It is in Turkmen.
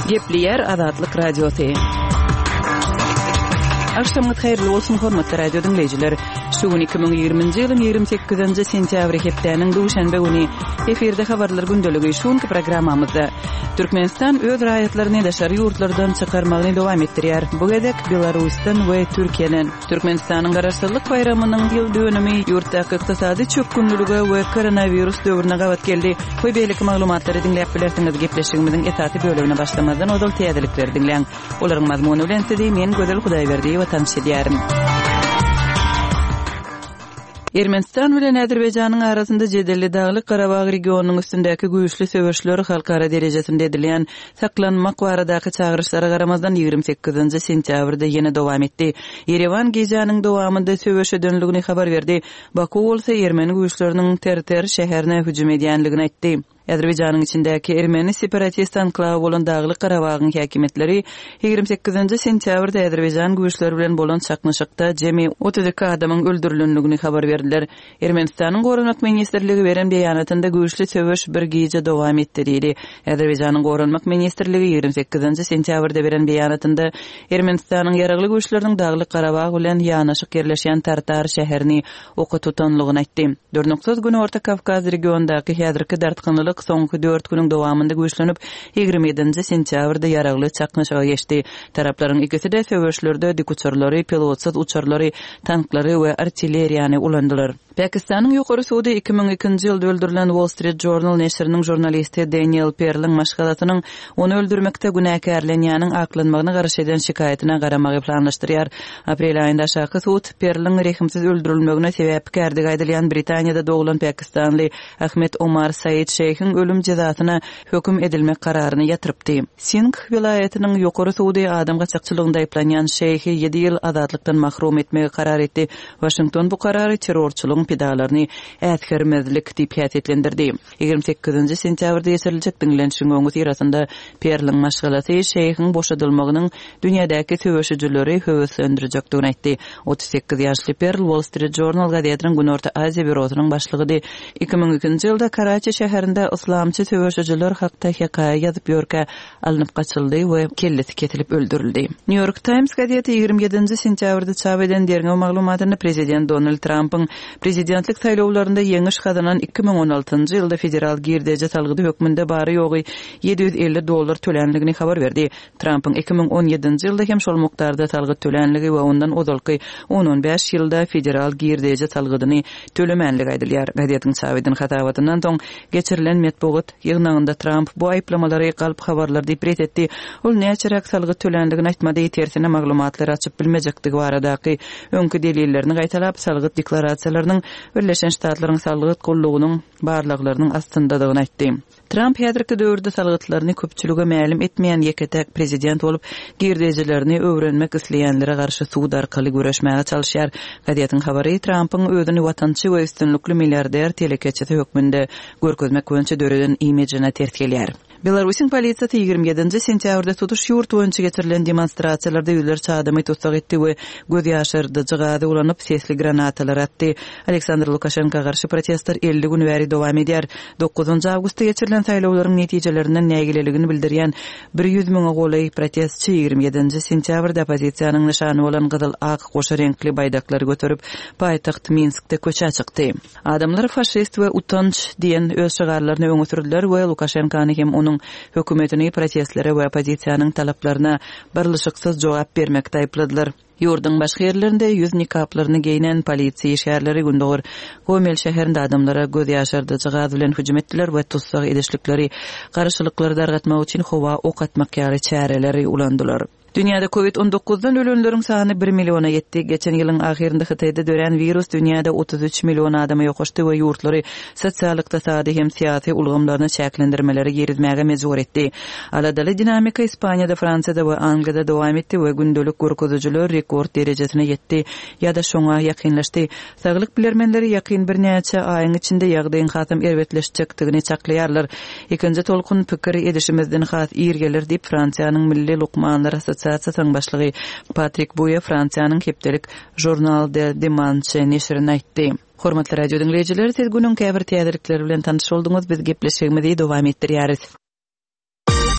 Gepleyer Azatlyk Radiosu. Akşamınız hayırlı olsun hormatly radio dinleyijiler. Şu gün 2020-nji ýylyň 28-nji sentýabr hepdeniň duşanbe güni eferde habarlar gündöligi şuňky programmamyzda Türkmenistan öz raýatlaryny daşary ýurtlardan çykarmagyny dowam etdirýär. Bu gedek Belarusdan we Türkiýeden Türkmenistanyň garaşsyzlyk bayramynyň ýyl dönümi ýurtdaky ykdysady çökünlülige we koronavirus döwrüne gawat geldi. Bu beýlik maglumatlary dinläp bilersiňiz. Gepleşigimiziň esasy bölümine başlamazdan odal täzelikleri dinleň. Olaryň mazmuny bilen sizi men Gözel Hudaýberdi tanışdyrýarym. Ermenistan bilen Azerbaýjanyň arasynda Jedelli Dagly Karabag regionunyň üstündäki güýçli söwüşler halkara derejesinde edilen saklanmak baradaky çağırışlara garamazdan 28-nji sentýabrda ýene dowam etdi. Yerevan gejanyň dowamında söwüşe dönligini habar berdi. Baku bolsa Ermeni güýçleriniň ter şäherine hüjüm edýänligini aýtdy. Azerbaýjanyň içindäki Ermeni separatist anklawy bolan Dagly Karabagyň häkimetleri 28-nji sentýabrda Azerbaýjan güýçleri bilen bolan çaknaşykda jemi 32 adamyň öldürilenligini habar berdiler. Ermenistanyň Goranmak ministrligi beren beýanatynda güýçli söwüş bir gece dowam etdi diýdi. Azerbaýjanyň Goranmak ministrligi 28-nji sentýabrda beren beýanatynda Ermenistanyň ýaragly güýçleriniň Dagly Karabag bilen ýanaşyk ýerleşýän Tartar şäherini oka tutanlygyny aýtdy. 4 gün Orta Kavkaz regionundaky häzirki dartgynlyk soňky 4 güniň dowamında güýçlenip 27-nji sentýabrda ýaragly çaknaşyga geçdi. Taraplaryň ikisi de söwüşlerde dik uçurlary, pilotsuz uçurlary, tanklary we artilleriýany ulandylar. Pakistanyň ýokary sudy 2002-nji ýylda öldürilen Wall Street Journal näşriniň jurnalisti Daniel Pearl'ň maşgalatynyň onu öldürmekde günäkärlenýäniň aklanmagyna garaşy eden şikaýetine garamagy planlaşdyrýar. Aprel aýynda şaky sud Pearl'ň rehimsiz öldürilmegine sebäpkärligi aýdylýan Britaniýada doglan pakistanly Ahmed Omar Said Sheikhiň ölüm jazasyna hökm edilmek kararyny ýatyrypdy. Sindh vilayatynyň ýokary sudy adam gaçakçylygynda aýplanýan Sheikhi 7 ýyl azatlykdan mahrum etmege karar etdi. Washington bu karary terrorçylygyň pidalaryny ätgermezlik diýip häsiýetlendirdi. 28-nji sentýabrda ýeşiriljek diňlenşiň öňü sirasynda Pearl'ň maşgalasy Sheikhiň boşadylmagynyň dünýädäki söwüşçileri höwüslendirjekdigini aýtdy. 38 ýaşly Pearl Wall Street Journal gazetynyň Günorta Aziýa bürosynyň başlygydy. 2002-nji ýylda Karachi şäherinde islamçy söwüşçiler hakda hekaýa ýazyp ýörkä alınıp gaçyldy we kellesi ketilip öldürildi. New York Times gazeti 27-nji sentýabrda çap eden derňe maglumatyny prezident Donald Trump'yň prezidentlik saýlawlarynda ýeňiş gazanan 2016-njy ýylda federal girdeje salgydy hökmünde bary ýogy $750 tölenligini habar berdi. Trump'yň 2017-nji ýylda hem şol mukdarda salgyt tölenligi we ondan ozalky 10-15 ýylda federal girdeje salgydyny tölemänligi aýdylýar. Gazetyň çap eden hatabatyndan soň geçirilen metbuat ýygnagynda Trump bu aýplamalary galyp habarlar diýip etdi. Ol näçerek salgyt tölenligini aýtmady, tersine maglumatlar açyp bilmejektigi baradaky öňkü delillerini gaýtalap salgyt deklarasiýalarynyň Birleşen Ştatlaryň salgyt gollugynyň barlyklarynyň astyndadygyny aýtdy. Trump häzirki döwürde salgytlaryny köpçülüge mälim etmeýän ýeketek prezident bolup, girdejilerini öwrenmek isleýänlere garşy sud arkaly güreşmäge çalyşýar. Gazetyň habary Trump'yň özüni watançy we üstünlikli milliarder telekeçeti hökmünde görkezmek boýunça döreden imejine tertgelýär. Belarusyň polisiýasy 27-nji sentýabrda tutuş ýurt boýunça geçirilen demonstrasiýalarda ýüzlerçe adamy tutsak etdi we göz ýaşyrdy, jygady ulanyp sesli granatalar atdy. Aleksandr Lukashenko garşy protestler 50 gün bäri dowam edýär. 9-njy awgustda geçirilen saýlawlaryň netijelerinden nägileligini bildirýän 100 000 golay protestçi 27-nji sentýabrda opozisiýanyň nişany bolan gyzyl ak goşa renkli baýdaklary götürüp paýtaxt Minskde köçe çykdy. Adamlar faşist we utanç diýen öz şygarlaryny öňe sürdüler we Lukashenkony hem onun hökümetini protestlere we opozisiýanyň talaplaryna barlyşyksız jogap bermekde aýpladylar. Ýurdyň başga ýerlerinde ýüz nikaplaryny geyinen polisiýa işgärleri gündür Gomel şäherinde adamlara göz ýaşyrdy, jygaz bilen hüjüm etdiler we tutsak edişlikleri, garaşyklykları dargatmak üçin howa ok atmak ýaly çäreleri ulandylar. Dünyada COVID-19'dan ölenlerin sany 1 milyona yetdi. Geçen ýylyň ahirinde Hitaýda dören virus dünýäde 33 milyon adamy ýokuşdy we ýurtlary sosial ykdysady hem syýasy ulgamlaryny çäklendirmeleri girizmäge mejbur etdi. Aladaly dinamika Ispaniýada, Fransiýada we Angliýada dowam etdi we gündelik görkezüjiler rekord derejesine yetdi ýa-da şoňa ýakynlaşdy. Saglyk bilermenleri ýakyn bir näçe aýyň içinde ýagdaýyň hasam erbetleşjekdigini çaklaýarlar. Ikinji tolkun pikir edişimizden has ýergeler diýip Fransiýanyň Milli Lukmanlar Asosiasiýasynyň başlygy Patrick Bouye Fransiýanyň hepdelik Journal de Dimanche näşrine aýtdy. Hormatly radio dinleýijiler, siz günüň käbir täzelikleri bilen tanyş bolduňyz. Biz gepleşigimizi dowam etdirýäris.